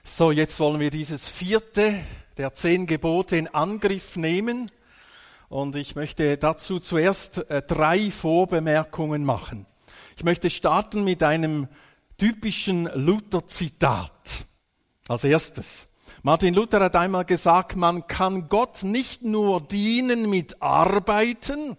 So, jetzt wollen wir dieses 4. der 10 Gebote in Angriff nehmen. Und ich möchte dazu zuerst 3 Vorbemerkungen machen. Ich möchte starten mit einem typischen Luther-Zitat. Als erstes. Martin Luther hat einmal gesagt, man kann Gott nicht nur dienen mit Arbeiten,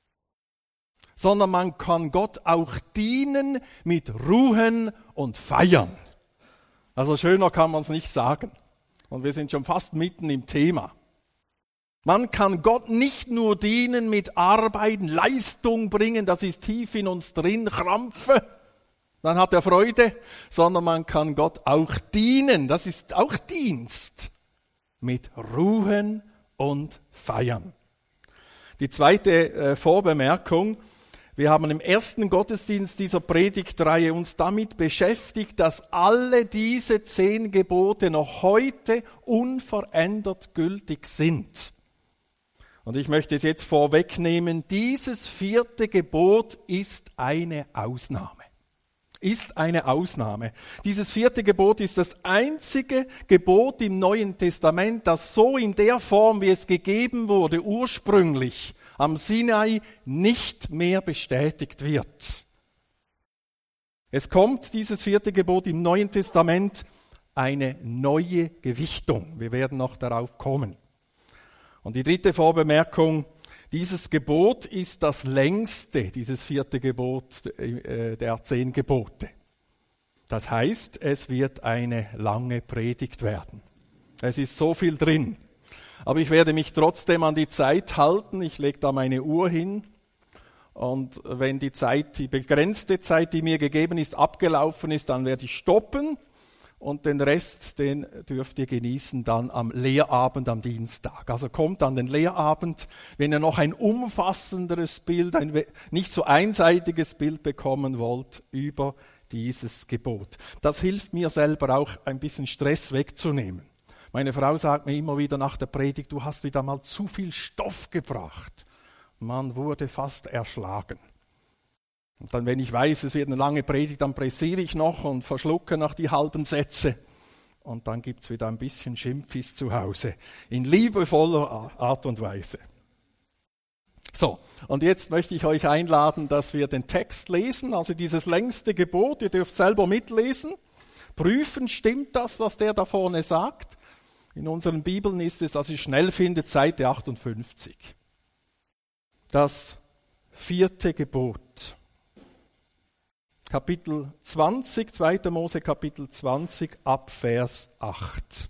sondern man kann Gott auch dienen mit Ruhen und Feiern. Also schöner kann man es nicht sagen. Und wir sind schon fast mitten im Thema. Man kann Gott nicht nur dienen mit Arbeiten, Leistung bringen, das ist tief in uns drin, Krampfe, dann hat er Freude, sondern man kann Gott auch dienen, das ist auch Dienst, mit Ruhen und Feiern. Die zweite Vorbemerkung, wir haben im ersten Gottesdienst dieser Predigtreihe uns damit beschäftigt, dass alle diese 10 Gebote noch heute unverändert gültig sind. Und ich möchte es jetzt vorwegnehmen, dieses 4. Gebot ist eine Ausnahme. Ist eine Ausnahme. Dieses 4. Gebot ist das einzige Gebot im Neuen Testament, das so in der Form, wie es gegeben wurde, ursprünglich am Sinai nicht mehr bestätigt wird. Es kommt, dieses 4. Gebot im Neuen Testament, eine neue Gewichtung. Wir werden noch darauf kommen. Und die 3. Vorbemerkung, dieses Gebot ist das längste, dieses 4. Gebot der 10 Gebote. Das heißt, es wird eine lange Predigt werden. Es ist so viel drin. Aber ich werde mich trotzdem an die Zeit halten. Ich lege da meine Uhr hin. Und wenn die begrenzte Zeit, die mir gegeben ist, abgelaufen ist, dann werde ich stoppen. Und den Rest, den dürft ihr genießen dann am Lehrabend am Dienstag. Also kommt an den Lehrabend, wenn ihr noch ein umfassenderes Bild, ein nicht so einseitiges Bild bekommen wollt über dieses Gebot. Das hilft mir selber auch ein bisschen Stress wegzunehmen. Meine Frau sagt mir immer wieder nach der Predigt, du hast wieder mal zu viel Stoff gebracht. Man wurde fast erschlagen. Und dann, wenn ich weiß, es wird eine lange Predigt, dann pressiere ich noch und verschlucke noch die halben Sätze. Und dann gibt's wieder ein bisschen Schimpfis zu Hause. In liebevoller Art und Weise. So, und jetzt möchte ich euch einladen, dass wir den Text lesen, also dieses längste Gebot. Ihr dürft selber mitlesen, prüfen, stimmt das, was der da vorne sagt. In unseren Bibeln ist es, dass ihr schnell findet, Seite 58. Das 4. Gebot. Kapitel 20, 2. Mose Kapitel 20 ab Vers 8.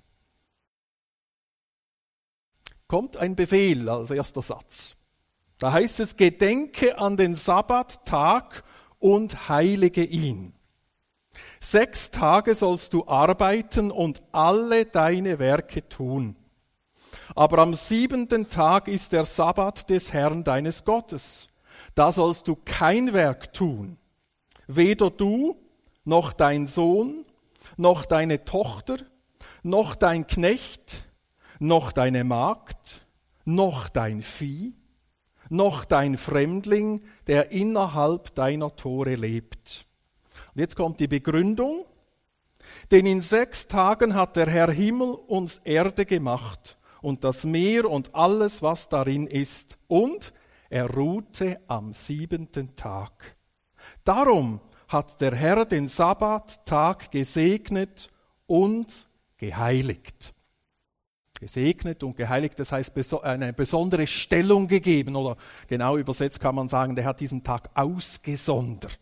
Kommt ein Befehl als erster Satz. Da heißt es, gedenke an den Sabbattag und heilige ihn. 6 Tage sollst du arbeiten und alle deine Werke tun. Aber am 7. Tag ist der Sabbat des Herrn deines Gottes. Da sollst du kein Werk tun. Weder du, noch dein Sohn, noch deine Tochter, noch dein Knecht, noch deine Magd, noch dein Vieh, noch dein Fremdling, der innerhalb deiner Tore lebt. Und jetzt kommt die Begründung. Denn in 6 Tagen hat der Herr Himmel und Erde gemacht und das Meer und alles, was darin ist. Und er ruhte am 7. Tag. Darum hat der Herr den Sabbattag gesegnet und geheiligt. Gesegnet und geheiligt, das heißt eine besondere Stellung gegeben, oder genau übersetzt kann man sagen, der hat diesen Tag ausgesondert.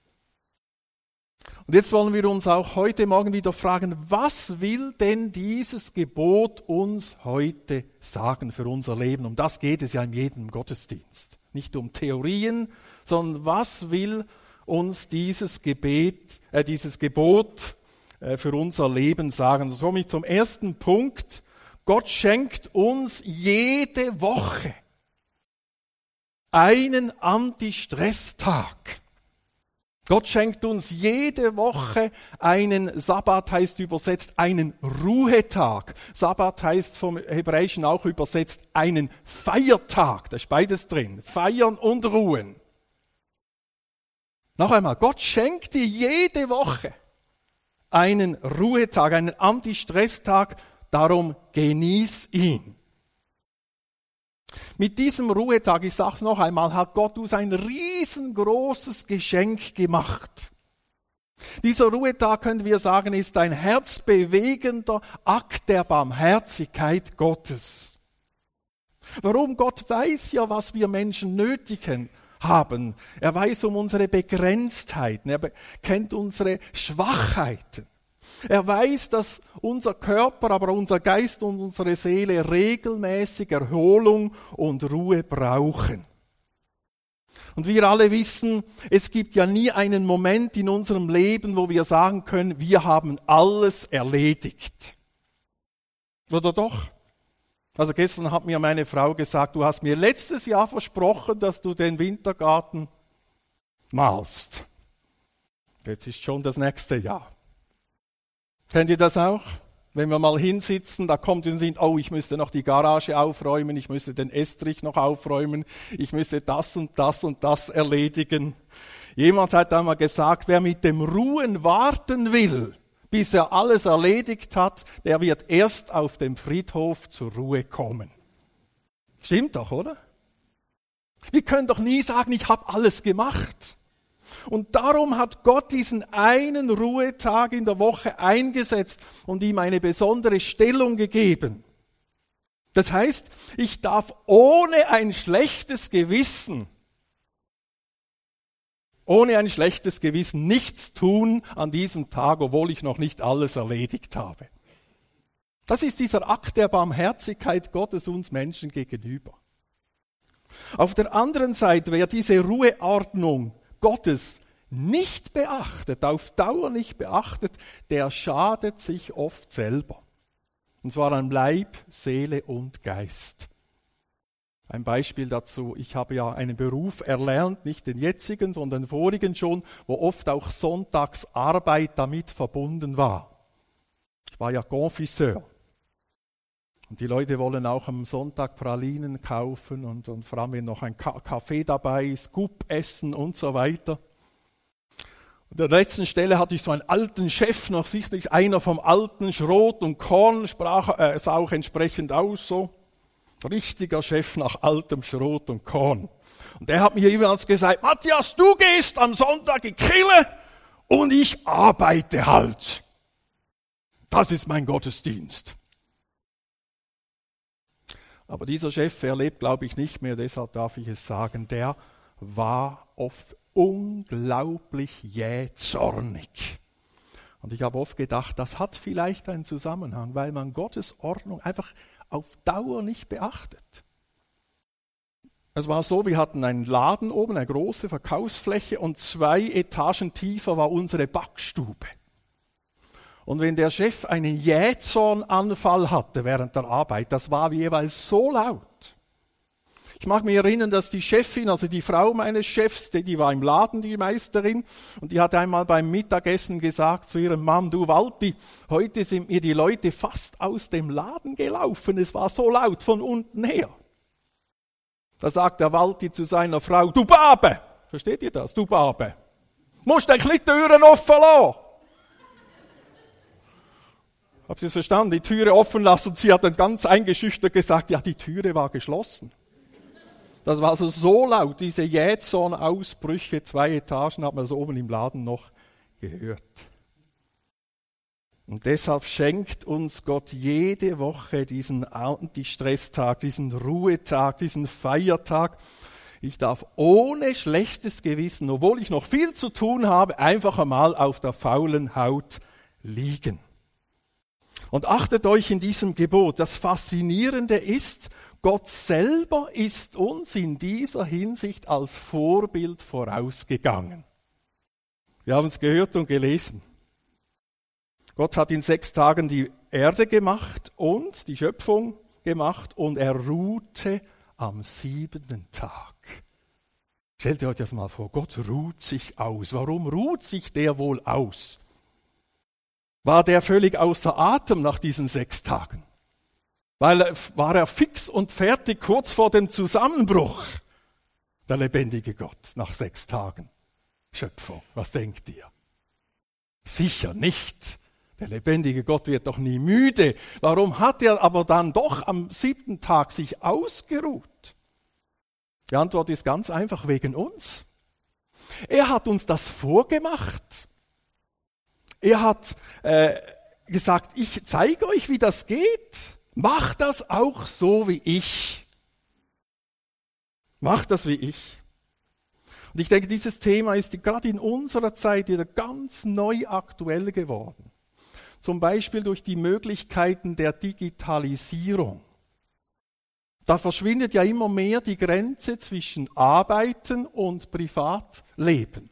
Und jetzt wollen wir uns auch heute Morgen wieder fragen, was will denn dieses Gebot uns heute sagen für unser Leben? Um das geht es ja in jedem Gottesdienst. Nicht um Theorien, sondern was will uns dieses Gebot für unser Leben sagen? So komme ich zum ersten Punkt. Gott schenkt uns jede Woche einen Anti-Stress-Tag. Gott schenkt uns jede Woche einen, Sabbat heißt übersetzt, einen Ruhetag. Sabbat heißt vom Hebräischen auch übersetzt einen Feiertag. Da ist beides drin. Feiern und Ruhen. Noch einmal, Gott schenkt dir jede Woche einen Ruhetag, einen Anti-Stress-Tag, darum genieß ihn. Mit diesem Ruhetag, ich sage es noch einmal, hat Gott uns ein riesengroßes Geschenk gemacht. Dieser Ruhetag, können wir sagen, ist ein herzbewegender Akt der Barmherzigkeit Gottes. Warum? Gott weiß ja, was wir Menschen nötig haben. Er weiß um unsere Begrenztheiten. Er kennt unsere Schwachheiten. Er weiß, dass unser Körper, aber unser Geist und unsere Seele regelmäßig Erholung und Ruhe brauchen. Und wir alle wissen, es gibt ja nie einen Moment in unserem Leben, wo wir sagen können, wir haben alles erledigt. Oder doch? Also gestern hat mir meine Frau gesagt, du hast mir letztes Jahr versprochen, dass du den Wintergarten malst. Jetzt ist schon das nächste Jahr. Kennt ihr das auch? Wenn wir mal hinsitzen, da kommt in den Sinn, oh, ich müsste noch die Garage aufräumen, ich müsste den Estrich noch aufräumen, ich müsste das und das und das erledigen. Jemand hat einmal gesagt, wer mit dem Ruhen warten will, bis er alles erledigt hat, der wird erst auf dem Friedhof zur Ruhe kommen. Stimmt doch, oder? Wir können doch nie sagen, ich habe alles gemacht. Und darum hat Gott diesen einen Ruhetag in der Woche eingesetzt und ihm eine besondere Stellung gegeben. Das heißt, ich darf ohne ein schlechtes Gewissen nichts tun an diesem Tag, obwohl ich noch nicht alles erledigt habe. Das ist dieser Akt der Barmherzigkeit Gottes uns Menschen gegenüber. Auf der anderen Seite, wer diese Ruheordnung Gottes nicht beachtet, auf Dauer nicht beachtet, der schadet sich oft selber. Und zwar an Leib, Seele und Geist. Ein Beispiel dazu, ich habe ja einen Beruf erlernt, nicht den jetzigen, sondern den vorigen schon, wo oft auch Sonntagsarbeit damit verbunden war. Ich war ja Confiseur. Und die Leute wollen auch am Sonntag Pralinen kaufen und vor allem wenn noch ein Kaffee dabei ist, Scoop essen und so weiter. Und an der letzten Stelle hatte ich so einen alten Chef, noch sicherlich einer vom alten Schrot und Korn, sah auch entsprechend aus, so. Richtiger Chef nach altem Schrot und Korn. Und der hat mir jeweils gesagt, Matthias, du gehst am Sonntag in die Kirche und ich arbeite halt. Das ist mein Gottesdienst. Aber dieser Chef, er lebt, glaube ich, nicht mehr, deshalb darf ich es sagen, der war oft unglaublich jähzornig. Und ich habe oft gedacht, das hat vielleicht einen Zusammenhang, weil man Gottes Ordnung einfach auf Dauer nicht beachtet. Es war so, wir hatten einen Laden oben, eine große Verkaufsfläche und 2 Etagen tiefer war unsere Backstube. Und wenn der Chef einen Jähzornanfall hatte während der Arbeit, das war jeweils so laut. Ich mag mich erinnern, dass die Chefin, also die Frau meines Chefs, die war im Laden, die Meisterin, und die hat einmal beim Mittagessen gesagt zu ihrem Mann, du Walti, heute sind mir die Leute fast aus dem Laden gelaufen, es war so laut von unten her. Da sagt der Walti zu seiner Frau, du Babe, versteht ihr das, du Babe, musst eigentlich die Türen offen lassen. Habt ihr es verstanden? Die Türe offen lassen und sie hat dann ganz eingeschüchtert gesagt, ja, die Türe war geschlossen. Das war also so laut, diese Jähzornausbrüche, 2 Etagen hat man so oben im Laden noch gehört. Und deshalb schenkt uns Gott jede Woche diesen Anti-Stress-Tag, diesen Ruhetag, diesen Feiertag. Ich darf ohne schlechtes Gewissen, obwohl ich noch viel zu tun habe, einfach einmal auf der faulen Haut liegen. Und achtet euch in diesem Gebot, das Faszinierende ist, Gott selber ist uns in dieser Hinsicht als Vorbild vorausgegangen. Wir haben es gehört und gelesen. Gott hat in 6 Tagen die Erde gemacht und die Schöpfung gemacht und er ruhte am 7. Tag. Stellt ihr euch das mal vor, Gott ruht sich aus. Warum ruht sich der wohl aus? War der völlig außer Atem nach diesen 6 Tagen? War er fix und fertig kurz vor dem Zusammenbruch? Der lebendige Gott nach 6 Tagen Schöpfung. Was denkt ihr? Sicher nicht. Der lebendige Gott wird doch nie müde. Warum hat er aber dann doch am 7. Tag sich ausgeruht? Die Antwort ist ganz einfach, wegen uns. Er hat uns das vorgemacht. Er hat gesagt, ich zeige euch, wie das geht. Macht das auch so wie ich. Macht das wie ich. Und ich denke, dieses Thema ist gerade in unserer Zeit wieder ganz neu aktuell geworden. Zum Beispiel durch die Möglichkeiten der Digitalisierung. Da verschwindet ja immer mehr die Grenze zwischen Arbeiten und Privatleben.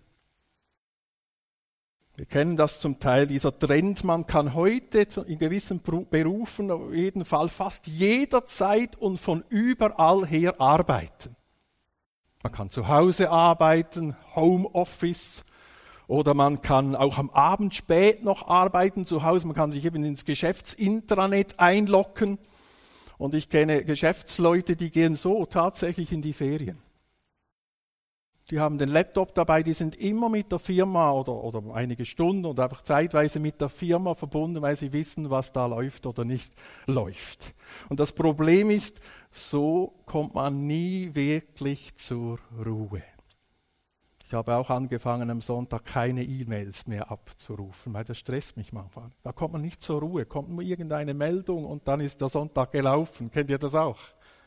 Wir kennen das zum Teil, dieser Trend, man kann heute in gewissen Berufen auf jeden Fall fast jederzeit und von überall her arbeiten. Man kann zu Hause arbeiten, Homeoffice, oder man kann auch am Abend spät noch arbeiten zu Hause, man kann sich eben ins Geschäftsintranet einloggen. Und ich kenne Geschäftsleute, die gehen so tatsächlich in die Ferien. Die haben den Laptop dabei, die sind immer mit der Firma oder einige Stunden oder einfach zeitweise mit der Firma verbunden, weil sie wissen, was da läuft oder nicht läuft. Und das Problem ist, so kommt man nie wirklich zur Ruhe. Ich habe auch angefangen, am Sonntag keine E-Mails mehr abzurufen, weil das stresst mich manchmal. Da kommt man nicht zur Ruhe, kommt nur irgendeine Meldung und dann ist der Sonntag gelaufen. Kennt ihr das auch?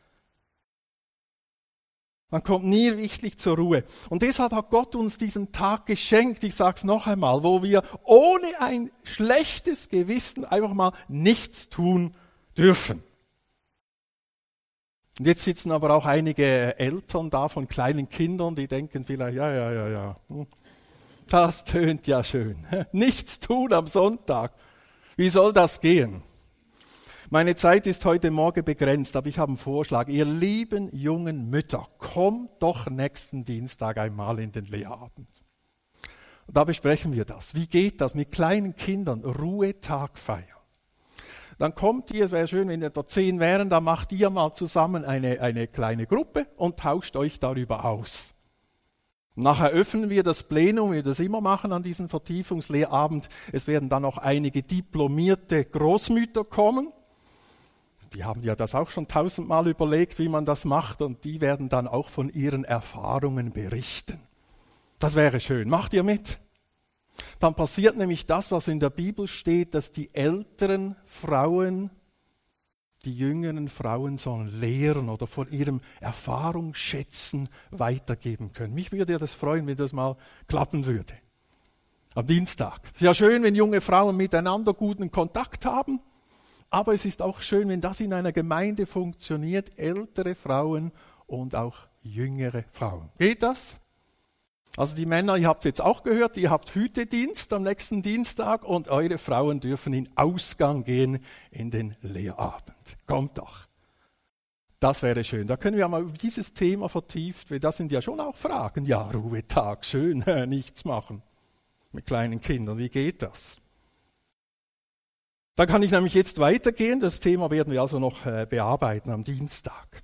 Man kommt nie richtig zur Ruhe. Und deshalb hat Gott uns diesen Tag geschenkt, ich sage es noch einmal, wo wir ohne ein schlechtes Gewissen einfach mal nichts tun dürfen. Und jetzt sitzen aber auch einige Eltern da von kleinen Kindern, die denken vielleicht, ja, das tönt ja schön. Nichts tun am Sonntag. Wie soll das gehen? Meine Zeit ist heute Morgen begrenzt, aber ich habe einen Vorschlag. Ihr lieben jungen Mütter, kommt doch nächsten Dienstag einmal in den Lehrabend. Und da besprechen wir das. Wie geht das mit kleinen Kindern? Ruhetag feiern. Dann kommt ihr, es wäre schön, wenn ihr da 10 wären, dann macht ihr mal zusammen eine kleine Gruppe und tauscht euch darüber aus. Nachher öffnen wir das Plenum, wie wir das immer machen an diesem Vertiefungslehrabend. Es werden dann noch einige diplomierte Großmütter kommen. Die haben ja das auch schon 1000-mal überlegt, wie man das macht, und die werden dann auch von ihren Erfahrungen berichten. Das wäre schön. Macht ihr mit? Dann passiert nämlich das, was in der Bibel steht, dass die älteren Frauen, die jüngeren Frauen sollen lehren oder von ihrem Erfahrungsschätzen weitergeben können. Mich würde das freuen, wenn das mal klappen würde. Am Dienstag. Es ist ja schön, wenn junge Frauen miteinander guten Kontakt haben, aber es ist auch schön, wenn das in einer Gemeinde funktioniert, ältere Frauen und auch jüngere Frauen. Geht das? Also die Männer, ihr habt es jetzt auch gehört, ihr habt Hütedienst am nächsten Dienstag und eure Frauen dürfen in Ausgang gehen in den Lehrabend. Kommt doch. Das wäre schön. Da können wir mal über dieses Thema vertieft, weil das sind ja schon auch Fragen. Ja, Ruhetag, schön, nichts machen mit kleinen Kindern. Wie geht das? Da kann ich nämlich jetzt weitergehen. Das Thema werden wir also noch bearbeiten am Dienstag.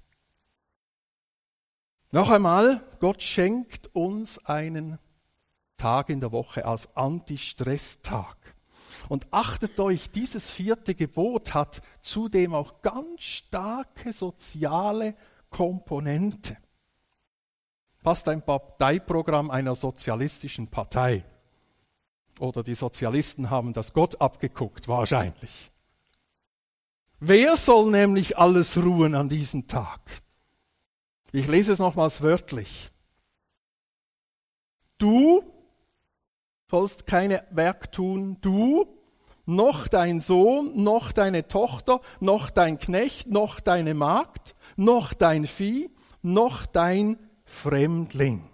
Noch einmal, Gott schenkt uns einen Tag in der Woche als Anti-Stress-Tag. Und achtet euch, dieses 4. Gebot hat zudem auch ganz starke soziale Komponente. Fast ein Parteiprogramm einer sozialistischen Partei. Oder die Sozialisten haben das Gott abgeguckt, wahrscheinlich. Wer soll nämlich alles ruhen an diesem Tag? Ich lese es nochmals wörtlich. Du sollst keine Werk tun, du, noch dein Sohn, noch deine Tochter, noch dein Knecht, noch deine Magd, noch dein Vieh, noch dein Fremdling.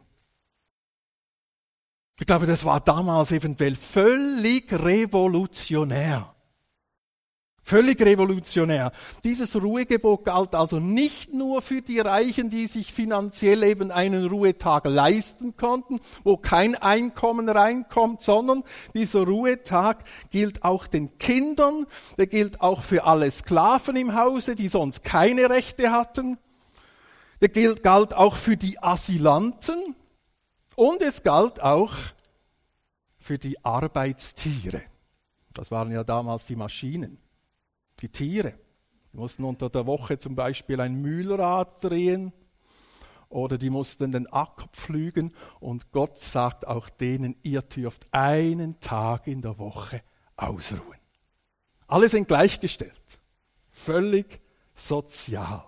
Ich glaube, das war damals eventuell völlig revolutionär. Völlig revolutionär. Dieses Ruhegebot galt also nicht nur für die Reichen, die sich finanziell eben einen Ruhetag leisten konnten, wo kein Einkommen reinkommt, sondern dieser Ruhetag gilt auch den Kindern, der gilt auch für alle Sklaven im Hause, die sonst keine Rechte hatten, der galt auch für die Asylanten und es galt auch für die Arbeitstiere. Das waren ja damals die Maschinen, die Tiere. Die mussten unter der Woche zum Beispiel ein Mühlrad drehen oder die mussten den Acker pflügen. Und Gott sagt auch denen, ihr dürft einen Tag in der Woche ausruhen. Alle sind gleichgestellt, völlig sozial.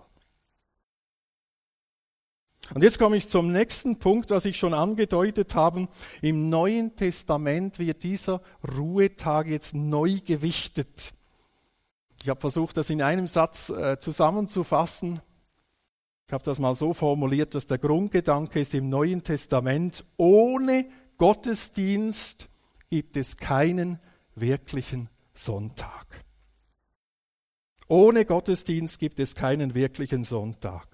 Und jetzt komme ich zum nächsten Punkt, was ich schon angedeutet habe. Im Neuen Testament wird dieser Ruhetag jetzt neu gewichtet. Ich habe versucht, das in einem Satz zusammenzufassen. Ich habe das mal so formuliert, dass der Grundgedanke ist im Neuen Testament: Ohne Gottesdienst gibt es keinen wirklichen Sonntag. Ohne Gottesdienst gibt es keinen wirklichen Sonntag.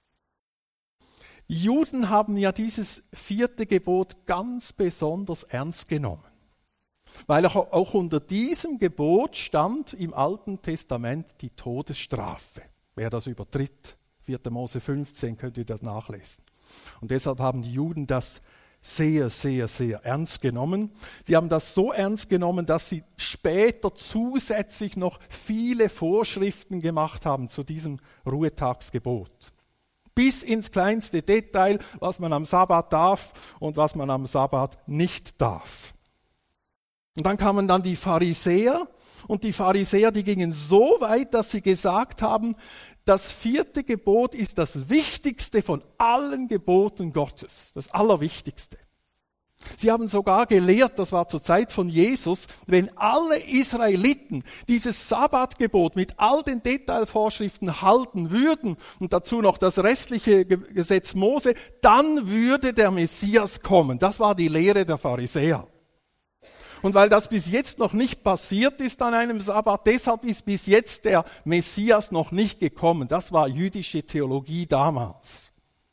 Die Juden haben ja dieses 4. Gebot ganz besonders ernst genommen, weil auch unter diesem Gebot stand im Alten Testament die Todesstrafe. Wer das übertritt, 4. Mose 15, könnt ihr das nachlesen. Und deshalb haben die Juden das sehr, sehr, sehr ernst genommen. Sie haben das so ernst genommen, dass sie später zusätzlich noch viele Vorschriften gemacht haben zu diesem Ruhetagsgebot. Bis ins kleinste Detail, was man am Sabbat darf und was man am Sabbat nicht darf. Und dann kamen dann die Pharisäer, und die Pharisäer, die gingen so weit, dass sie gesagt haben, das 4. Gebot ist das wichtigste von allen Geboten Gottes, das Allerwichtigste. Sie haben sogar gelehrt, das war zur Zeit von Jesus, wenn alle Israeliten dieses Sabbatgebot mit all den Detailvorschriften halten würden und dazu noch das restliche Gesetz Mose, dann würde der Messias kommen. Das war die Lehre der Pharisäer. Und weil das bis jetzt noch nicht passiert ist an einem Sabbat, deshalb ist bis jetzt der Messias noch nicht gekommen. Das war jüdische Theologie damals.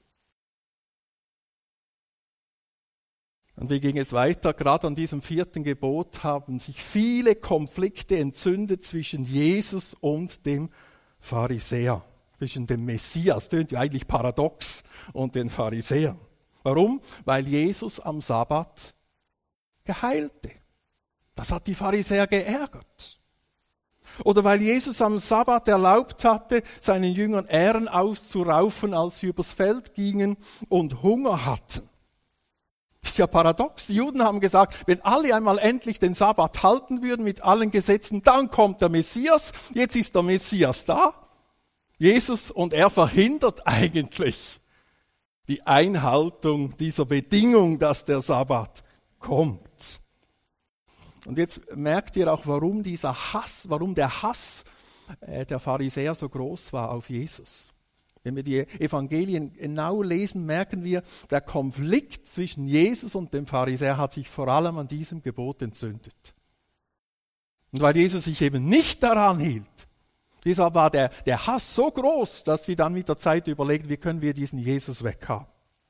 Und wie ging es weiter? Gerade an diesem 4. Gebot haben sich viele Konflikte entzündet zwischen Jesus und dem Pharisäer, zwischen dem Messias, das klingt ja eigentlich paradox, und den Pharisäern. Warum? Weil Jesus am Sabbat geheilte. Das hat die Pharisäer geärgert. Oder weil Jesus am Sabbat erlaubt hatte, seinen Jüngern Ähren auszuraufen, als sie übers Feld gingen und Hunger hatten. Das ist ja paradox. Die Juden haben gesagt, wenn alle einmal endlich den Sabbat halten würden mit allen Gesetzen, dann kommt der Messias. Jetzt ist der Messias da, Jesus, und er verhindert eigentlich die Einhaltung dieser Bedingung, dass der Sabbat kommt. Und jetzt merkt ihr auch, warum der Hass der Pharisäer so groß war auf Jesus. Wenn wir die Evangelien genau lesen, merken wir, der Konflikt zwischen Jesus und dem Pharisäer hat sich vor allem an diesem Gebot entzündet. Und weil Jesus sich eben nicht daran hielt, deshalb war der Hass so groß, dass sie dann mit der Zeit überlegen, wie können wir diesen Jesus weghaben.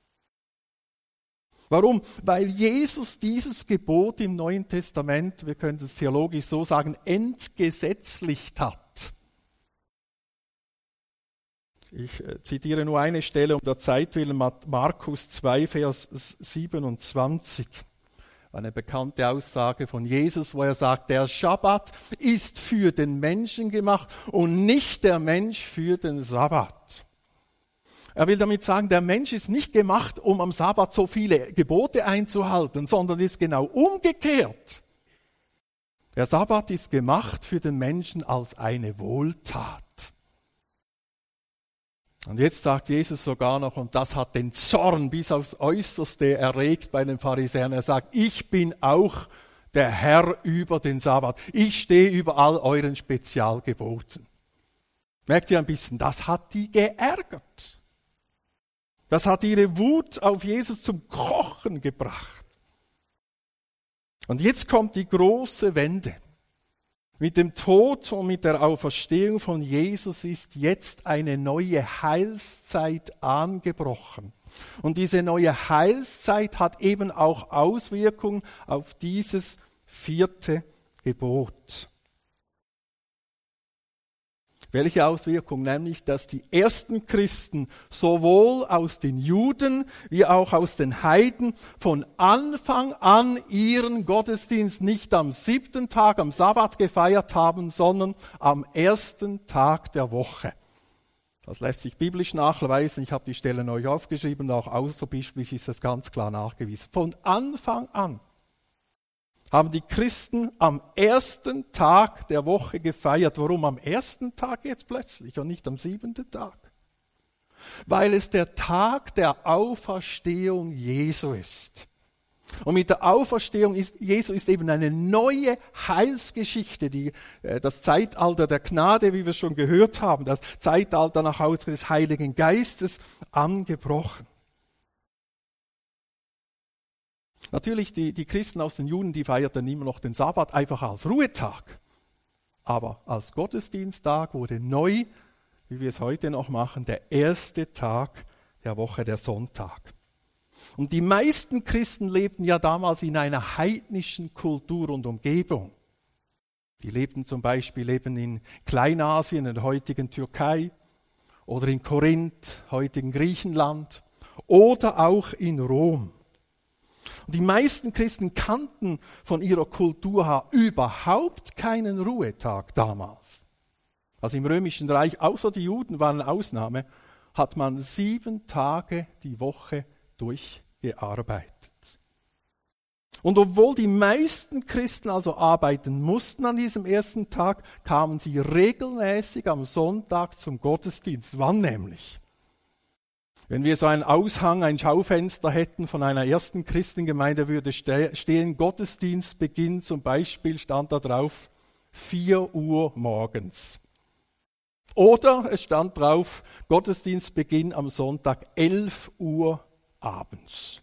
Warum? Weil Jesus dieses Gebot im Neuen Testament, wir können es theologisch so sagen, entgesetzlicht hat. Ich zitiere nur eine Stelle um der Zeit willen, Markus 2, Vers 27. Eine bekannte Aussage von Jesus, wo er sagt, der Schabbat ist für den Menschen gemacht und nicht der Mensch für den Sabbat. Er will damit sagen, der Mensch ist nicht gemacht, um am Sabbat so viele Gebote einzuhalten, sondern ist genau umgekehrt. Der Sabbat ist gemacht für den Menschen als eine Wohltat. Und jetzt sagt Jesus sogar noch, und das hat den Zorn bis aufs Äußerste erregt bei den Pharisäern. Er sagt, ich bin auch der Herr über den Sabbat. Ich stehe über all euren Spezialgeboten. Merkt ihr ein bisschen, das hat die geärgert. Das hat ihre Wut auf Jesus zum Kochen gebracht. Und jetzt kommt die große Wende. Mit dem Tod und mit der Auferstehung von Jesus ist jetzt eine neue Heilszeit angebrochen. Und diese neue Heilszeit hat eben auch Auswirkungen auf dieses 4. Gebot. Welche Auswirkung? Nämlich, dass die ersten Christen sowohl aus den Juden wie auch aus den Heiden von Anfang an ihren Gottesdienst nicht am 7. Tag, am Sabbat gefeiert haben, sondern am ersten Tag der Woche. Das lässt sich biblisch nachweisen. Ich habe die Stellen euch aufgeschrieben, auch außerbiblisch ist das ganz klar nachgewiesen. Von Anfang an haben die Christen am ersten Tag der Woche gefeiert. Warum am ersten Tag jetzt plötzlich und nicht am 7. Tag? Weil es der Tag der Auferstehung Jesu ist. Und mit der Auferstehung Jesu ist eben eine neue Heilsgeschichte, das Zeitalter der Gnade, wie wir schon gehört haben, das Zeitalter nach Hause des Heiligen Geistes angebrochen. Natürlich, die Christen aus den Juden, die feierten immer noch den Sabbat einfach als Ruhetag. Aber als Gottesdiensttag wurde neu, wie wir es heute noch machen, der erste Tag der Woche, der Sonntag. Und die meisten Christen lebten ja damals in einer heidnischen Kultur und Umgebung. Die lebten zum Beispiel eben in Kleinasien, in der heutigen Türkei, oder in Korinth, heutigen Griechenland, oder auch in Rom. Und die meisten Christen kannten von ihrer Kultur her überhaupt keinen Ruhetag damals. Also im Römischen Reich, außer die Juden waren eine Ausnahme, hat man 7 Tage die Woche durchgearbeitet. Und obwohl die meisten Christen also arbeiten mussten an diesem ersten Tag, kamen sie regelmäßig am Sonntag zum Gottesdienst. Wann nämlich? Wenn wir so einen Aushang, ein Schaufenster hätten von einer ersten Christengemeinde, würde stehen, Gottesdienstbeginn zum Beispiel, stand da drauf, 4 Uhr morgens. Oder es stand drauf, Gottesdienstbeginn am Sonntag 11 Uhr abends.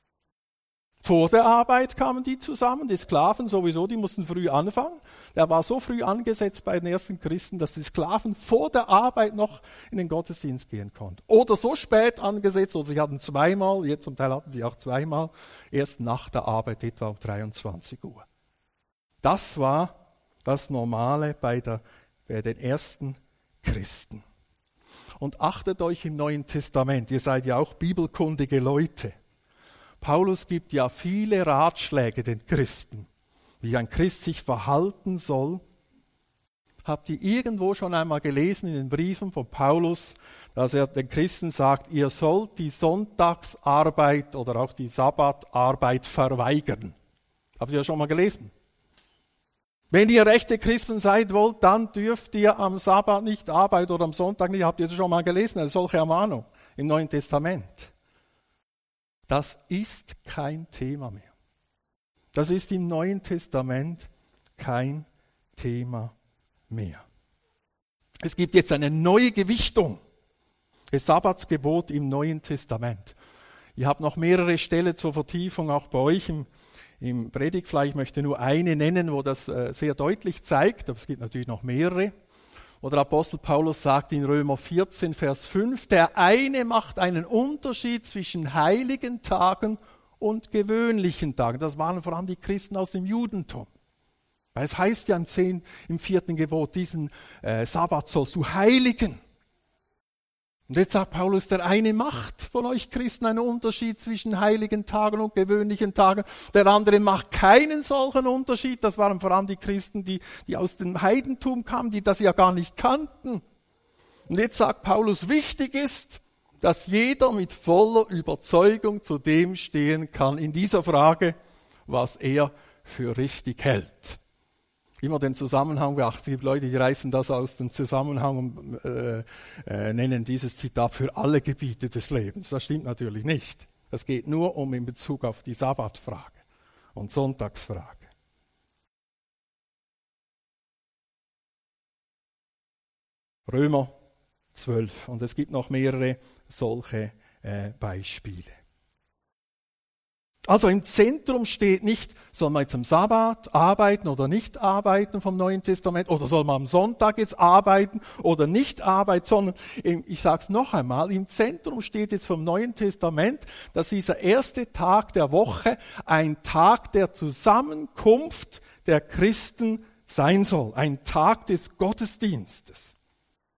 Vor der Arbeit kamen die zusammen, die Sklaven sowieso, die mussten früh anfangen. Der war so früh angesetzt bei den ersten Christen, dass die Sklaven vor der Arbeit noch in den Gottesdienst gehen konnten. Oder so spät angesetzt, oder sie hatten zweimal, jetzt zum Teil hatten sie auch zweimal, erst nach der Arbeit, etwa um 23 Uhr. Das war das Normale bei den ersten Christen. Und achtet euch im Neuen Testament, ihr seid ja auch bibelkundige Leute. Paulus gibt ja viele Ratschläge den Christen, wie ein Christ sich verhalten soll. Habt ihr irgendwo schon einmal gelesen in den Briefen von Paulus, dass er den Christen sagt, ihr sollt die Sonntagsarbeit oder auch die Sabbatarbeit verweigern? Habt ihr das schon mal gelesen? Wenn ihr rechte Christen seid wollt, dann dürft ihr am Sabbat nicht arbeiten oder am Sonntag nicht. Habt ihr das schon mal gelesen? Eine solche Ermahnung im Neuen Testament. Das ist kein Thema mehr. Das ist im Neuen Testament kein Thema mehr. Es gibt jetzt eine neue Gewichtung des Sabbatsgebot im Neuen Testament. Ihr habt noch mehrere Stellen zur Vertiefung, auch bei euch im Predigtfleisch. Ich möchte nur eine nennen, wo das sehr deutlich zeigt, aber es gibt natürlich noch mehrere. Oder Apostel Paulus sagt in Römer 14, Vers 5, der eine macht einen Unterschied zwischen heiligen Tagen und gewöhnlichen Tagen. Das waren vor allem die Christen aus dem Judentum. Weil es heißt ja im 4. Gebot, diesen Sabbat sollst du heiligen. Und jetzt sagt Paulus, der eine macht von euch Christen einen Unterschied zwischen heiligen Tagen und gewöhnlichen Tagen. Der andere macht keinen solchen Unterschied. Das waren vor allem die Christen, die aus dem Heidentum kamen, die das ja gar nicht kannten. Und jetzt sagt Paulus, wichtig ist, dass jeder mit voller Überzeugung zu dem stehen kann in dieser Frage, was er für richtig hält. Immer den Zusammenhang beachten. Es gibt Leute, die reißen das aus dem Zusammenhang und nennen dieses Zitat für alle Gebiete des Lebens. Das stimmt natürlich nicht. Das geht nur in Bezug auf die Sabbatfrage und Sonntagsfrage. Römer 12. Und es gibt noch mehrere solche Beispiele. Also im Zentrum steht nicht, soll man jetzt am Sabbat arbeiten oder nicht arbeiten vom Neuen Testament, oder soll man am Sonntag jetzt arbeiten oder nicht arbeiten, sondern, ich sage es noch einmal, im Zentrum steht jetzt vom Neuen Testament, dass dieser erste Tag der Woche ein Tag der Zusammenkunft der Christen sein soll, ein Tag des Gottesdienstes.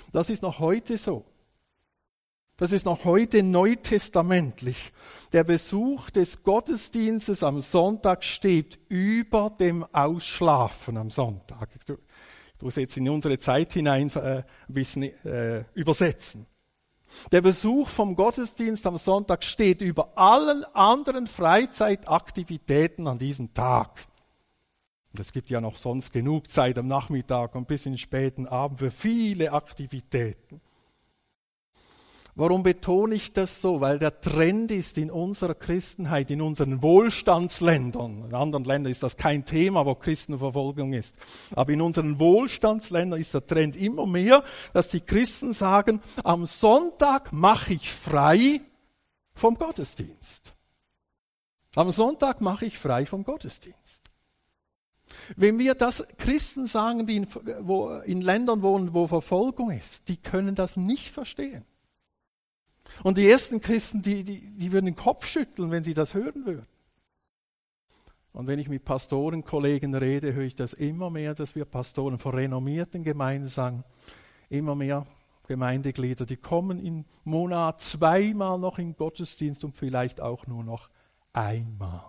Das ist noch heute so. Das ist noch heute neutestamentlich. Der Besuch des Gottesdienstes am Sonntag steht über dem Ausschlafen am Sonntag. Ich tue es jetzt in unsere Zeit hinein ein bisschen übersetzen. Der Besuch vom Gottesdienst am Sonntag steht über allen anderen Freizeitaktivitäten an diesem Tag. Und es gibt ja noch sonst genug Zeit am Nachmittag und bis in den späten Abend für viele Aktivitäten. Warum betone ich das so? Weil der Trend ist in unserer Christenheit, in unseren Wohlstandsländern, in anderen Ländern ist das kein Thema, wo Christenverfolgung ist, aber in unseren Wohlstandsländern ist der Trend immer mehr, dass die Christen sagen, am Sonntag mache ich frei vom Gottesdienst. Am Sonntag mache ich frei vom Gottesdienst. Wenn wir das Christen sagen, die in Ländern wohnen, wo Verfolgung ist, die können das nicht verstehen. Und die ersten Christen, die würden den Kopf schütteln, wenn sie das hören würden. Und wenn ich mit Pastorenkollegen rede, höre ich das immer mehr, dass wir Pastoren von renommierten Gemeinden sagen, immer mehr Gemeindeglieder, die kommen im Monat 2-mal noch in den Gottesdienst und vielleicht auch nur noch einmal.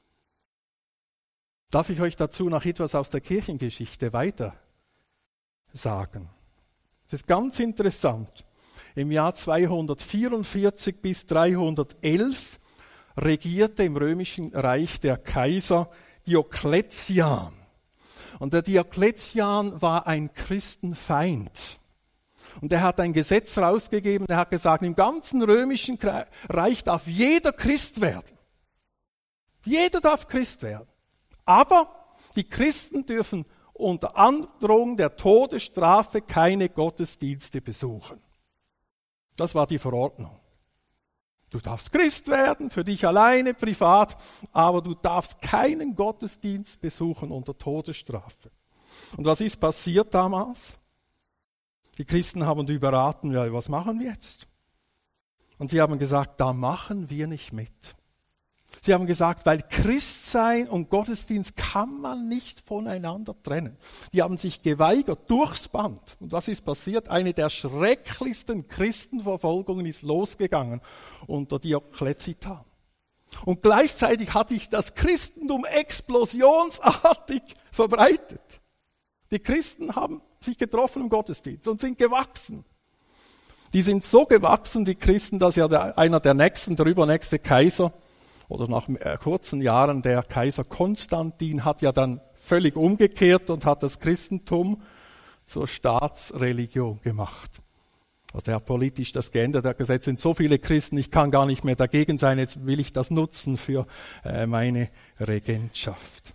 Darf ich euch dazu noch etwas aus der Kirchengeschichte weiter sagen? Das ist ganz interessant. Im Jahr 244 bis 311 regierte im Römischen Reich der Kaiser Diokletian. Und der Diokletian war ein Christenfeind. Und er hat ein Gesetz rausgegeben, der hat gesagt, im ganzen Römischen Reich darf jeder Christ werden. Jeder darf Christ werden. Aber die Christen dürfen unter Androhung der Todesstrafe keine Gottesdienste besuchen. Das war die Verordnung. Du darfst Christ werden, für dich alleine, privat, aber du darfst keinen Gottesdienst besuchen unter Todesstrafe. Und was ist passiert damals? Die Christen haben überraten, ja, was machen wir jetzt? Und sie haben gesagt, da machen wir nicht mit. Sie haben gesagt, weil Christsein und Gottesdienst kann man nicht voneinander trennen. Die haben sich geweigert durchs Band. Und was ist passiert? Eine der schrecklichsten Christenverfolgungen ist losgegangen unter Diokletian. Und gleichzeitig hat sich das Christentum explosionsartig verbreitet. Die Christen haben sich getroffen im Gottesdienst und sind gewachsen. Die sind so gewachsen, die Christen, dass ja einer der übernächste Kaiser, oder nach kurzen Jahren der Kaiser Konstantin hat ja dann völlig umgekehrt und hat das Christentum zur Staatsreligion gemacht. Also er hat politisch das geändert, er hat gesagt, es sind so viele Christen, ich kann gar nicht mehr dagegen sein, jetzt will ich das nutzen für meine Regentschaft.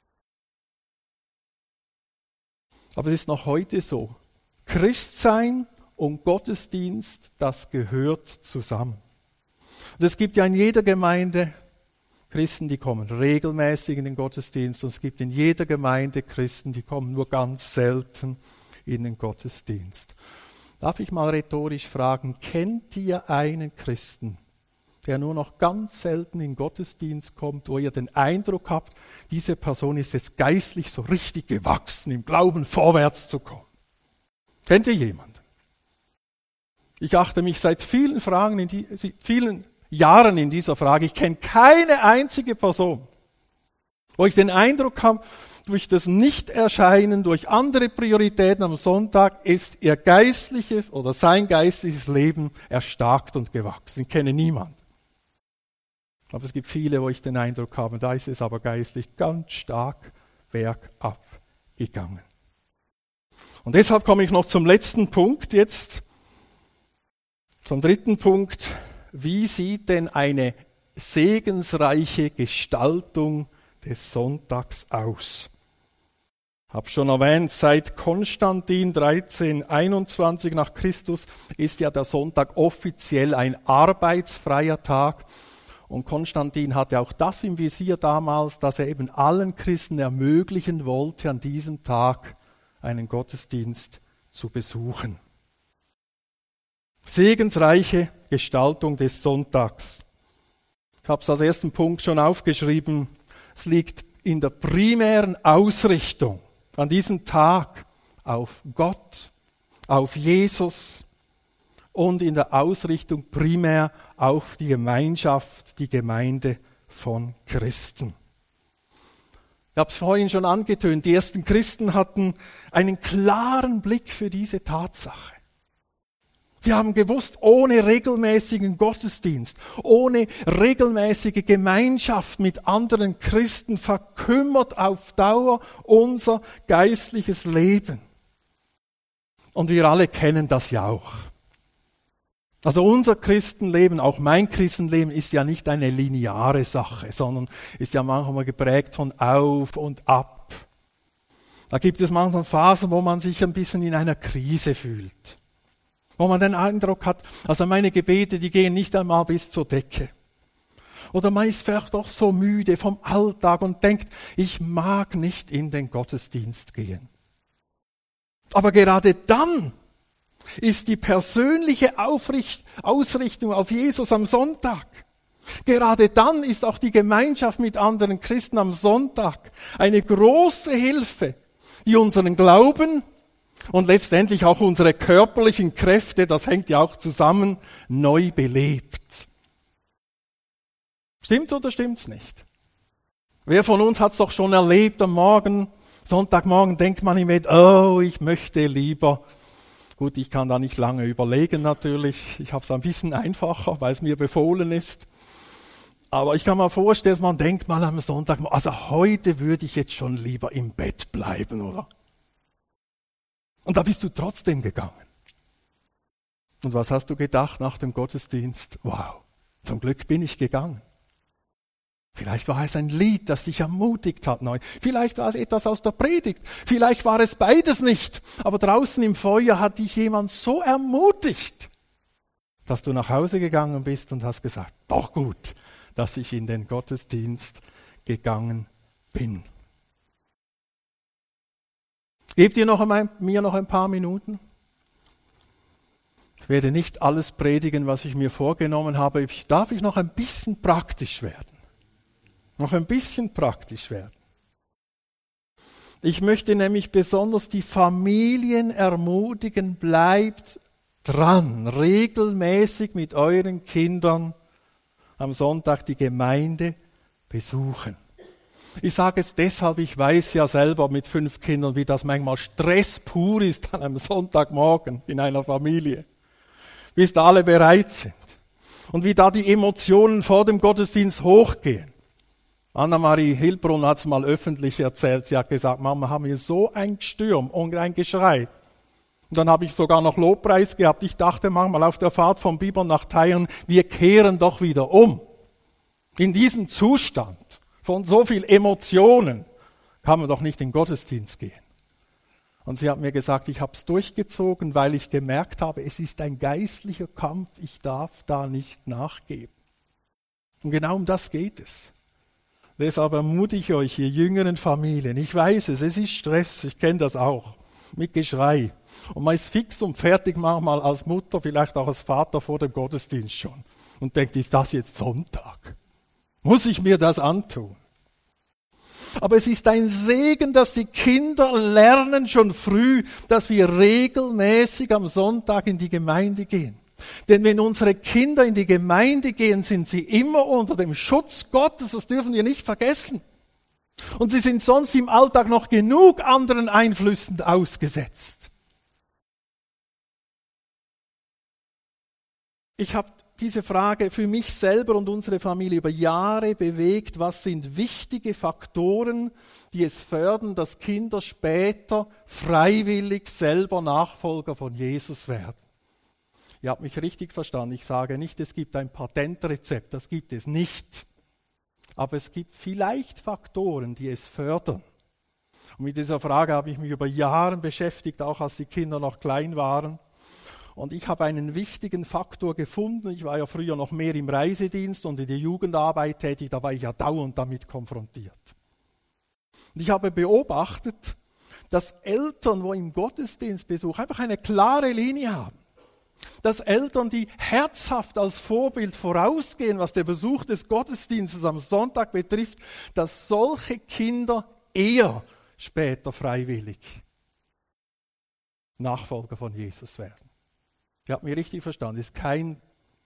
Aber es ist noch heute so, Christsein und Gottesdienst, das gehört zusammen. Und es gibt ja in jeder Gemeinde Christen, die kommen regelmäßig in den Gottesdienst und es gibt in jeder Gemeinde Christen, die kommen nur ganz selten in den Gottesdienst. Darf ich mal rhetorisch fragen, kennt ihr einen Christen, der nur noch ganz selten in den Gottesdienst kommt, wo ihr den Eindruck habt, diese Person ist jetzt geistlich so richtig gewachsen, im Glauben vorwärts zu kommen? Kennt ihr jemanden? Ich achte mich seit vielen Jahren in dieser Frage. Ich kenne keine einzige Person, wo ich den Eindruck habe, durch das Nichterscheinen, durch andere Prioritäten am Sonntag ist ihr geistliches oder sein geistliches Leben erstarkt und gewachsen. Ich kenne niemanden. Aber es gibt viele, wo ich den Eindruck habe, da ist es aber geistlich ganz stark bergab gegangen. Und deshalb komme ich noch zum letzten Punkt jetzt, zum dritten Punkt. Wie sieht denn eine segensreiche Gestaltung des Sonntags aus? Ich habe schon erwähnt, seit Konstantin 1321 nach Christus ist ja der Sonntag offiziell ein arbeitsfreier Tag. Und Konstantin hatte auch das im Visier damals, dass er eben allen Christen ermöglichen wollte, an diesem Tag einen Gottesdienst zu besuchen. Segensreiche Gestaltung des Sonntags. Ich habe es als ersten Punkt schon aufgeschrieben. Es liegt in der primären Ausrichtung an diesem Tag auf Gott, auf Jesus und in der Ausrichtung primär auf die Gemeinschaft, die Gemeinde von Christen. Ich habe es vorhin schon angetönt, die ersten Christen hatten einen klaren Blick für diese Tatsache. Sie haben gewusst, ohne regelmäßigen Gottesdienst, ohne regelmäßige Gemeinschaft mit anderen Christen verkümmert auf Dauer unser geistliches Leben. Und wir alle kennen das ja auch. Also unser Christenleben, auch mein Christenleben, ist ja nicht eine lineare Sache, sondern ist ja manchmal geprägt von Auf und Ab. Da gibt es manchmal Phasen, wo man sich ein bisschen in einer Krise fühlt. Wo man den Eindruck hat, also meine Gebete, die gehen nicht einmal bis zur Decke. Oder man ist vielleicht doch so müde vom Alltag und denkt, ich mag nicht in den Gottesdienst gehen. Aber gerade dann ist die persönliche Ausrichtung auf Jesus am Sonntag. Gerade dann ist auch die Gemeinschaft mit anderen Christen am Sonntag eine große Hilfe, die unseren Glauben und letztendlich auch unsere körperlichen Kräfte, das hängt ja auch zusammen, neu belebt. Stimmt's oder stimmt's nicht? Wer von uns hat's doch schon erlebt am Morgen, Sonntagmorgen denkt man im Bett, oh, ich möchte lieber. Gut, ich kann da nicht lange überlegen natürlich. Ich habe es ein bisschen einfacher, weil es mir befohlen ist. Aber ich kann mir vorstellen, man denkt mal am Sonntag, also heute würde ich jetzt schon lieber im Bett bleiben, oder? Und da bist du trotzdem gegangen. Und was hast du gedacht nach dem Gottesdienst? Wow, zum Glück bin ich gegangen. Vielleicht war es ein Lied, das dich ermutigt hat neu. Vielleicht war es etwas aus der Predigt. Vielleicht war es beides nicht. Aber draußen im Feuer hat dich jemand so ermutigt, dass du nach Hause gegangen bist und hast gesagt, doch gut, dass ich in den Gottesdienst gegangen bin. Gebt ihr mir noch ein paar Minuten? Ich werde nicht alles predigen, was ich mir vorgenommen habe. Darf ich noch ein bisschen praktisch werden? Noch ein bisschen praktisch werden. Ich möchte nämlich besonders die Familien ermutigen, bleibt dran, regelmäßig mit euren Kindern am Sonntag die Gemeinde besuchen. Ich sage es deshalb, ich weiß ja selber mit 5 Kindern, wie das manchmal Stress pur ist an einem Sonntagmorgen in einer Familie, bis da alle bereit sind und wie da die Emotionen vor dem Gottesdienst hochgehen. Annemarie Hilbrunn hat es mal öffentlich erzählt. Sie hat gesagt, Mama, haben wir so ein Gestürm und ein Geschrei. Und dann habe ich sogar noch Lobpreis gehabt. Ich dachte manchmal auf der Fahrt vom Bibern nach Theiern, wir kehren doch wieder um. In diesem Zustand von so viel Emotionen kann man doch nicht in den Gottesdienst gehen. Und sie hat mir gesagt, ich habe es durchgezogen, weil ich gemerkt habe, es ist ein geistlicher Kampf, ich darf da nicht nachgeben. Und genau um das geht es. Deshalb ermutige ich euch, ihr jüngeren Familien, ich weiß es ist Stress, ich kenne das auch, mit Geschrei. Und man ist fix und fertig manchmal als Mutter, vielleicht auch als Vater vor dem Gottesdienst schon. Und denkt, ist das jetzt Sonntag? Muss ich mir das antun? Aber es ist ein Segen, dass die Kinder lernen schon früh, dass wir regelmäßig am Sonntag in die Gemeinde gehen. Denn wenn unsere Kinder in die Gemeinde gehen, sind sie immer unter dem Schutz Gottes, das dürfen wir nicht vergessen. Und sie sind sonst im Alltag noch genug anderen Einflüssen ausgesetzt. Ich habe diese Frage für mich selber und unsere Familie über Jahre bewegt. Was sind wichtige Faktoren, die es fördern, dass Kinder später freiwillig selber Nachfolger von Jesus werden? Ihr habt mich richtig verstanden. Ich sage nicht, es gibt ein Patentrezept. Das gibt es nicht. Aber es gibt vielleicht Faktoren, die es fördern. Und mit dieser Frage habe ich mich über Jahre beschäftigt, auch als die Kinder noch klein waren. Und ich habe einen wichtigen Faktor gefunden. Ich war ja früher noch mehr im Reisedienst und in der Jugendarbeit tätig. Da war ich ja dauernd damit konfrontiert. Und ich habe beobachtet, dass Eltern, wo im Gottesdienstbesuch einfach eine klare Linie haben, dass Eltern, die herzhaft als Vorbild vorausgehen, was der Besuch des Gottesdienstes am Sonntag betrifft, dass solche Kinder eher später freiwillig Nachfolger von Jesus werden. Ihr habt mich richtig verstanden, ist kein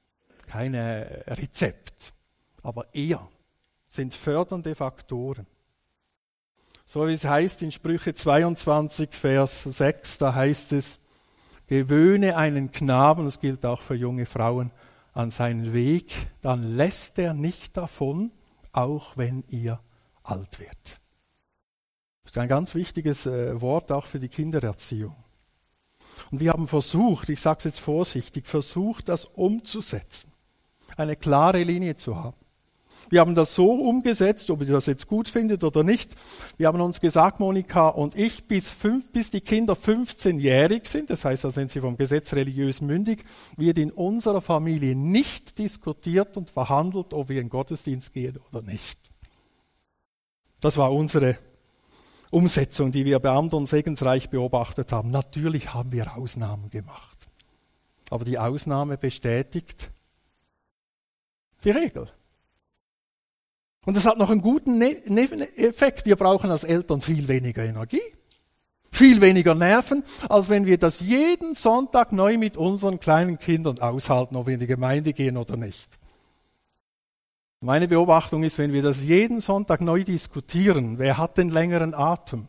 Rezept, aber eher sind fördernde Faktoren. So wie es heißt in Sprüche 22, Vers 6, da heißt es, gewöhne einen Knaben, das gilt auch für junge Frauen, an seinen Weg, dann lässt er nicht davon, auch wenn ihr alt wird. Das ist ein ganz wichtiges Wort auch für die Kindererziehung. Und wir haben versucht, ich sage es jetzt vorsichtig, das umzusetzen, eine klare Linie zu haben. Wir haben das so umgesetzt, ob ihr das jetzt gut findet oder nicht. Wir haben uns gesagt, Monika und ich, bis die Kinder 15-jährig sind, das heißt, da sind sie vom Gesetz religiös mündig, wird in unserer Familie nicht diskutiert und verhandelt, ob wir in den Gottesdienst gehen oder nicht. Das war unsere Umsetzung, die wir bei anderen segensreich beobachtet haben. Natürlich haben wir Ausnahmen gemacht. Aber die Ausnahme bestätigt die Regel. Und das hat noch einen guten Nebeneffekt. Wir brauchen als Eltern viel weniger Energie, viel weniger Nerven, als wenn wir das jeden Sonntag neu mit unseren kleinen Kindern aushalten, ob wir in die Gemeinde gehen oder nicht. Meine Beobachtung ist, wenn wir das jeden Sonntag neu diskutieren, wer hat den längeren Atem?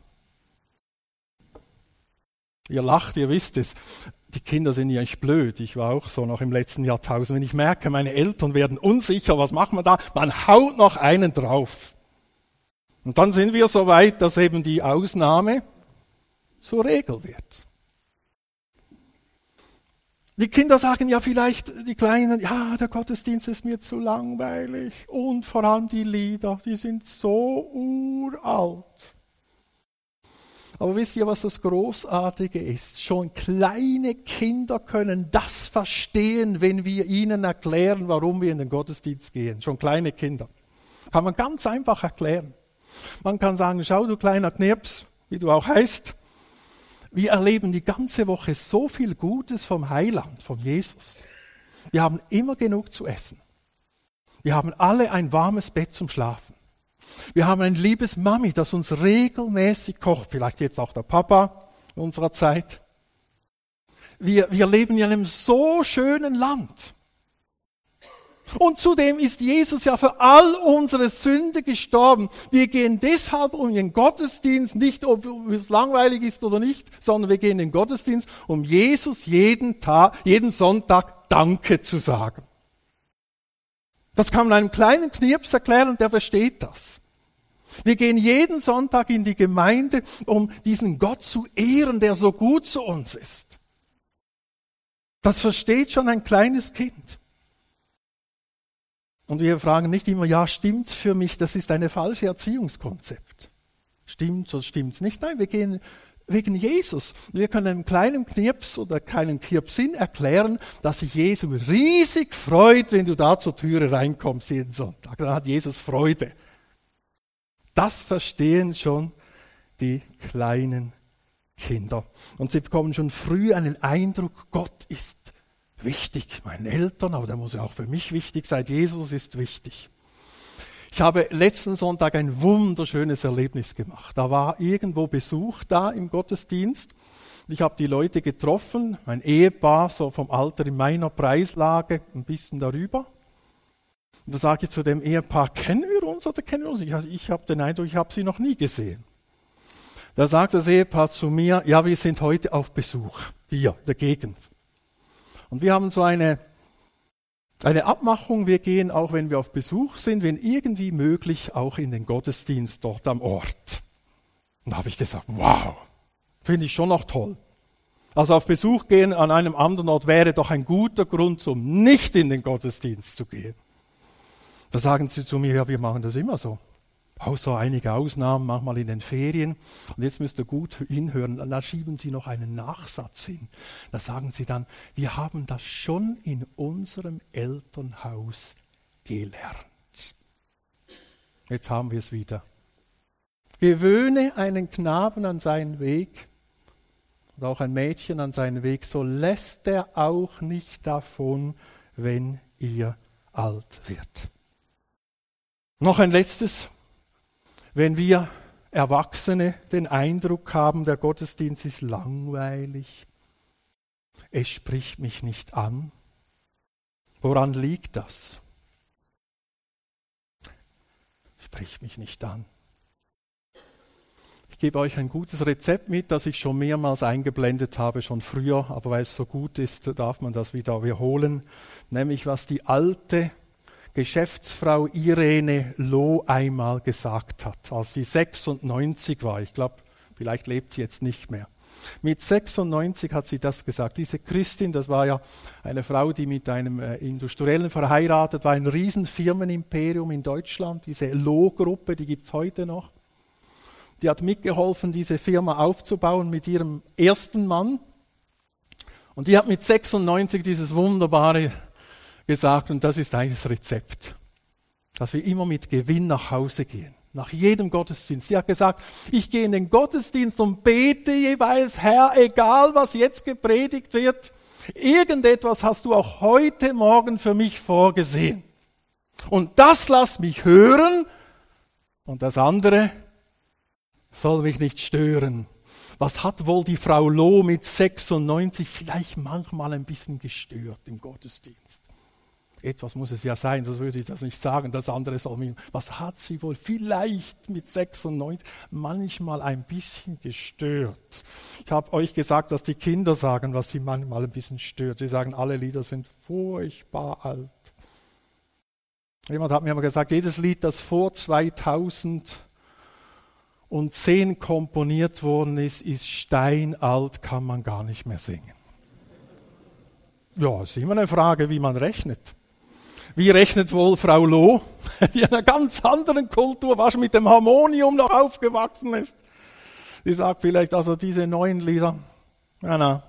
Ihr lacht, ihr wisst es. Die Kinder sind ja nicht blöd. Ich war auch so noch im letzten Jahrtausend. Wenn ich merke, meine Eltern werden unsicher, was macht man da? Man haut noch einen drauf. Und dann sind wir so weit, dass eben die Ausnahme zur Regel wird. Die Kinder sagen ja vielleicht, die Kleinen, ja, der Gottesdienst ist mir zu langweilig. Und vor allem die Lieder, die sind so uralt. Aber wisst ihr, was das Großartige ist? Schon kleine Kinder können das verstehen, wenn wir ihnen erklären, warum wir in den Gottesdienst gehen. Schon kleine Kinder. Kann man ganz einfach erklären. Man kann sagen, schau du kleiner Knirps, wie du auch heißt, wir erleben die ganze Woche so viel Gutes vom Heiland, von Jesus. Wir haben immer genug zu essen. Wir haben alle ein warmes Bett zum Schlafen. Wir haben ein liebes Mami, das uns regelmäßig kocht, vielleicht jetzt auch der Papa in unserer Zeit. Wir leben in einem so schönen Land. Und zudem ist Jesus ja für all unsere Sünde gestorben. Wir gehen deshalb in den Gottesdienst, nicht ob es langweilig ist oder nicht, sondern wir gehen in den Gottesdienst, um Jesus jeden Sonntag Danke zu sagen. Das kann man einem kleinen Knirps erklären und der versteht das. Wir gehen jeden Sonntag in die Gemeinde, um diesen Gott zu ehren, der so gut zu uns ist. Das versteht schon ein kleines Kind. Und wir fragen nicht immer, ja, stimmt's für mich? Das ist eine falsche Erziehungskonzept. Stimmt's oder stimmt's nicht? Nein, wir gehen wegen Jesus. Wir können einem kleinen Knirps oder keinen Kirpsin erklären, dass sich Jesus riesig freut, wenn du da zur Türe reinkommst jeden Sonntag. Dann hat Jesus Freude. Das verstehen schon die kleinen Kinder. Und sie bekommen schon früh einen Eindruck, Gott ist wichtig. Meinen Eltern, aber der muss ja auch für mich wichtig sein. Jesus ist wichtig. Ich habe letzten Sonntag ein wunderschönes Erlebnis gemacht. Da war irgendwo Besuch da im Gottesdienst. Ich habe die Leute getroffen, mein Ehepaar, so vom Alter in meiner Preislage, ein bisschen darüber. Und da sage ich zu dem Ehepaar, kennen wir uns oder kennen wir uns nicht? Also ich habe den Eindruck, ich habe sie noch nie gesehen. Da sagt das Ehepaar zu mir, ja, wir sind heute auf Besuch, hier in der Gegend. Und wir haben so eine Abmachung, wir gehen auch, wenn wir auf Besuch sind, wenn irgendwie möglich, auch in den Gottesdienst dort am Ort. Und da habe ich gesagt, wow, finde ich schon noch toll. Also auf Besuch gehen an einem anderen Ort wäre doch ein guter Grund, um nicht in den Gottesdienst zu gehen. Da sagen sie zu mir, ja, wir machen das immer so. Außer einige Ausnahmen, manchmal in den Ferien. Und jetzt müsst ihr gut hinhören, da schieben sie noch einen Nachsatz hin. Da sagen sie dann, wir haben das schon in unserem Elternhaus gelernt. Jetzt haben wir es wieder. Gewöhne einen Knaben an seinen Weg und auch ein Mädchen an seinen Weg, so lässt er auch nicht davon, wenn ihr alt wird. Noch ein letztes. Wenn wir Erwachsene den Eindruck haben, der Gottesdienst ist langweilig, Es spricht mich nicht an. Woran liegt das? Spricht mich nicht an. Ich gebe euch ein gutes Rezept mit, das ich schon mehrmals eingeblendet habe, schon früher, aber weil es so gut ist, darf man das wieder wiederholen. Nämlich, was die alte Geschäftsfrau Irene Loh einmal gesagt hat, als sie 96 war. Ich glaube, vielleicht lebt sie jetzt nicht mehr. Mit 96 hat sie das gesagt. Diese Christin, das war ja eine Frau, die mit einem Industriellen verheiratet war, ein Riesenfirmenimperium in Deutschland. Diese Loh-Gruppe, die gibt es heute noch. Die hat mitgeholfen, diese Firma aufzubauen mit ihrem ersten Mann. Und die hat mit 96 dieses Wunderbare gesagt, und das ist eigentlich das Rezept, dass wir immer mit Gewinn nach Hause gehen. Nach jedem Gottesdienst. Sie hat gesagt, ich gehe in den Gottesdienst und bete jeweils, Herr, egal was jetzt gepredigt wird, irgendetwas hast du auch heute Morgen für mich vorgesehen. Und das lass mich hören und das andere soll mich nicht stören. Was hat wohl die Frau Loh mit 96 vielleicht manchmal ein bisschen gestört im Gottesdienst? Etwas muss es ja sein, sonst würde ich das nicht sagen. Das andere soll mich. Was hat sie wohl vielleicht mit 96 manchmal ein bisschen gestört? Ich habe euch gesagt, dass die Kinder sagen, was sie manchmal ein bisschen stört. Sie sagen, alle Lieder sind furchtbar alt. Jemand hat mir mal gesagt, jedes Lied, das vor 2010 komponiert worden ist steinalt, kann man gar nicht mehr singen. Ja, ist immer eine Frage, wie man rechnet. Wie rechnet wohl Frau Loh, die in einer ganz anderen Kultur war, schon mit dem Harmonium noch aufgewachsen ist? Die sagt vielleicht, also diese neuen Lieder, na.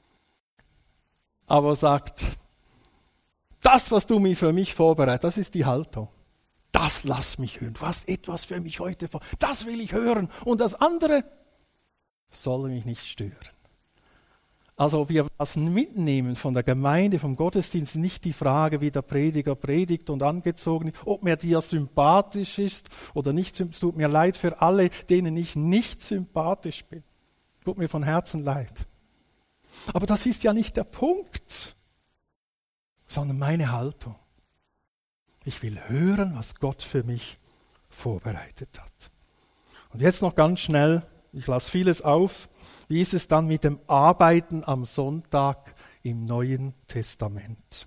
Aber sagt, das, was du mir für mich vorbereitet, das ist die Haltung. Das lass mich hören. Du hast etwas für mich heute vor. Das will ich hören. Und das andere soll mich nicht stören. Also wir was mitnehmen von der Gemeinde, vom Gottesdienst, nicht die Frage, wie der Prediger predigt und angezogen ist, ob mir dir sympathisch ist oder nicht. Es tut mir leid für alle, denen ich nicht sympathisch bin. Tut mir von Herzen leid. Aber das ist ja nicht der Punkt, sondern meine Haltung. Ich will hören, was Gott für mich vorbereitet hat. Und jetzt noch ganz schnell, ich lasse vieles auf. Wie ist es dann mit dem Arbeiten am Sonntag im Neuen Testament?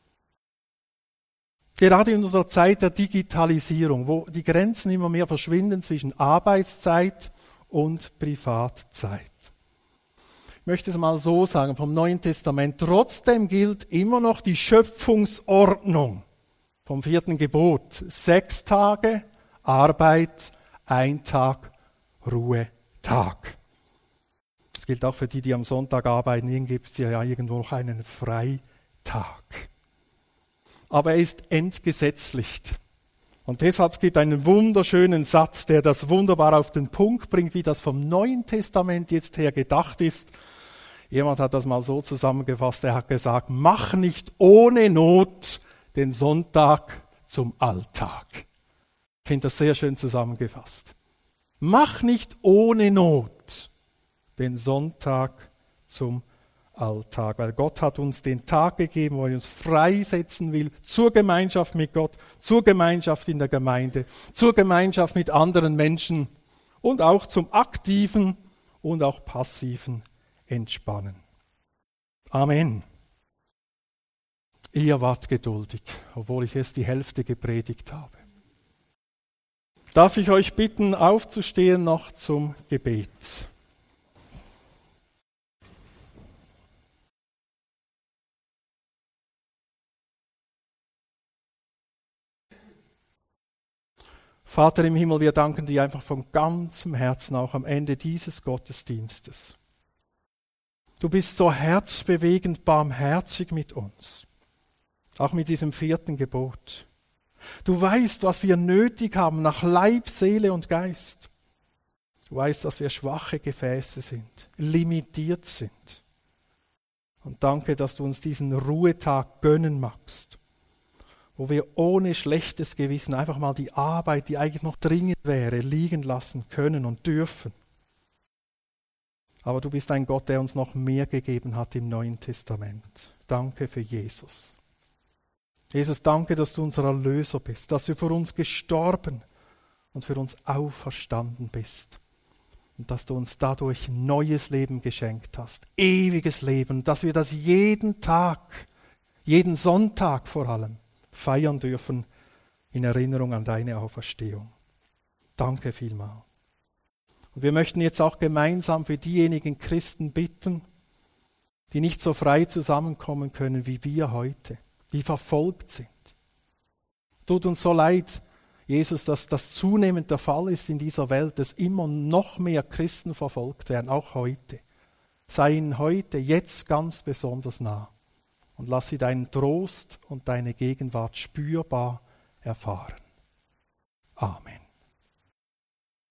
Gerade in unserer Zeit der Digitalisierung, wo die Grenzen immer mehr verschwinden zwischen Arbeitszeit und Privatzeit. Ich möchte es mal so sagen vom Neuen Testament. Trotzdem gilt immer noch die Schöpfungsordnung vom 4. Gebot. 6 Tage Arbeit, 1 Tag Ruhetag. Das gilt auch für die, die am Sonntag arbeiten. Ihnen gibt es ja irgendwo noch einen Freitag. Aber er ist entgesetzlicht. Und deshalb gibt es einen wunderschönen Satz, der das wunderbar auf den Punkt bringt, wie das vom Neuen Testament jetzt her gedacht ist. Jemand hat das mal so zusammengefasst, er hat gesagt, mach nicht ohne Not den Sonntag zum Alltag. Ich finde das sehr schön zusammengefasst. Mach nicht ohne Not den Sonntag zum Alltag, weil Gott hat uns den Tag gegeben, wo er uns freisetzen will zur Gemeinschaft mit Gott, zur Gemeinschaft in der Gemeinde, zur Gemeinschaft mit anderen Menschen und auch zum aktiven und auch passiven Entspannen. Amen. Ihr wart geduldig, obwohl ich erst die Hälfte gepredigt habe. Darf ich euch bitten, aufzustehen noch zum Gebet? Vater im Himmel, wir danken dir einfach von ganzem Herzen auch am Ende dieses Gottesdienstes. Du bist so herzbewegend barmherzig mit uns, auch mit diesem 4. Gebot. Du weißt, was wir nötig haben nach Leib, Seele und Geist. Du weißt, dass wir schwache Gefäße sind, limitiert sind. Und danke, dass du uns diesen Ruhetag gönnen magst, wo wir ohne schlechtes Gewissen einfach mal die Arbeit, die eigentlich noch dringend wäre, liegen lassen können und dürfen. Aber du bist ein Gott, der uns noch mehr gegeben hat im Neuen Testament. Danke für Jesus. Jesus, danke, dass du unser Erlöser bist, dass du für uns gestorben und für uns auferstanden bist. Und dass du uns dadurch neues Leben geschenkt hast, ewiges Leben, dass wir das jeden Tag, jeden Sonntag vor allem feiern dürfen in Erinnerung an deine Auferstehung. Danke vielmals. Und wir möchten jetzt auch gemeinsam für diejenigen Christen bitten, die nicht so frei zusammenkommen können wie wir heute, die verfolgt sind. Tut uns so leid, Jesus, dass das zunehmend der Fall ist in dieser Welt, dass immer noch mehr Christen verfolgt werden, auch heute. Sei ihnen heute, jetzt ganz besonders nah und lass sie deinen Trost und deine Gegenwart spürbar erfahren. Amen.